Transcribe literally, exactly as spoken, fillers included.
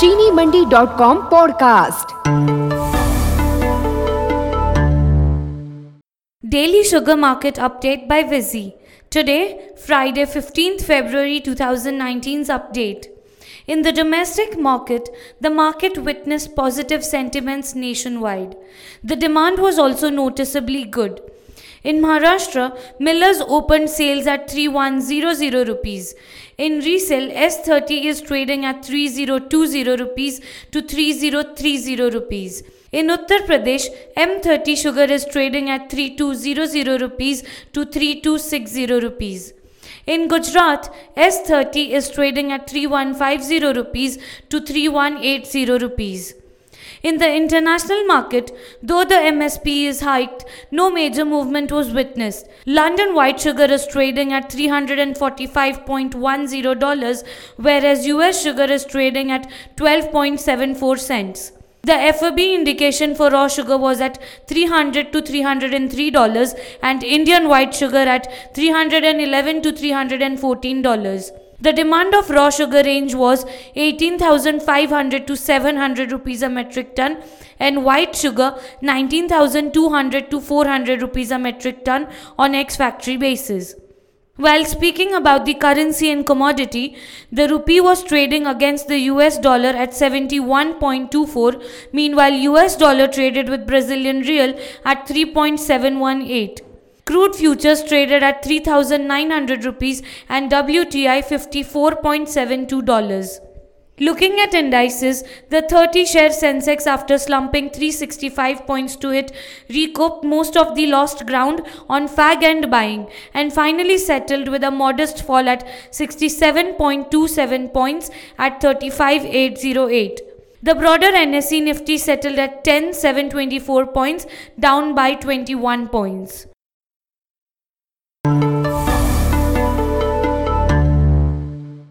चीनी Mandi dot com podcast. Daily Sugar Market Update by Vizzy. Today, Friday, fifteenth February twenty nineteen's update. In the domestic market, the market witnessed positive sentiments nationwide. The demand was also noticeably good. In Maharashtra, millers opened sales at thirty-one hundred rupees. In resale, S thirty is trading at thirty twenty rupees to thirty thirty rupees. In Uttar Pradesh, M thirty sugar is trading at thirty-two hundred rupees to thirty-two sixty rupees. In Gujarat, S thirty is trading at thirty-one fifty rupees to thirty-one eighty rupees. In the international market, though the M S P is hiked, no major movement was witnessed. London white sugar is trading at three hundred forty-five point one zero dollars, whereas U S sugar is trading at twelve point seven four cents. The F O B indication for raw sugar was at three hundred to three hundred three dollars and Indian white sugar at three hundred eleven to three hundred fourteen dollars. The demand of raw sugar range was eighteen thousand five hundred to seven hundred rupees a metric ton and white sugar nineteen thousand two hundred to four hundred rupees a metric ton on ex-factory basis. While speaking about the currency and commodity, the rupee was trading against the U S dollar at seventy-one point two four, meanwhile U S dollar traded with Brazilian real at three point seven one eight. Crude futures traded at three thousand nine hundred rupees and W T I fifty-four point seven two dollars. Looking at indices, the thirty share Sensex after slumping three hundred sixty-five points to hit recouped most of the lost ground on fag end buying and finally settled with a modest fall at sixty-seven point two seven points at thirty-five thousand eight hundred eight. The broader N S E Nifty settled at ten thousand seven hundred twenty-four points, down by twenty-one points.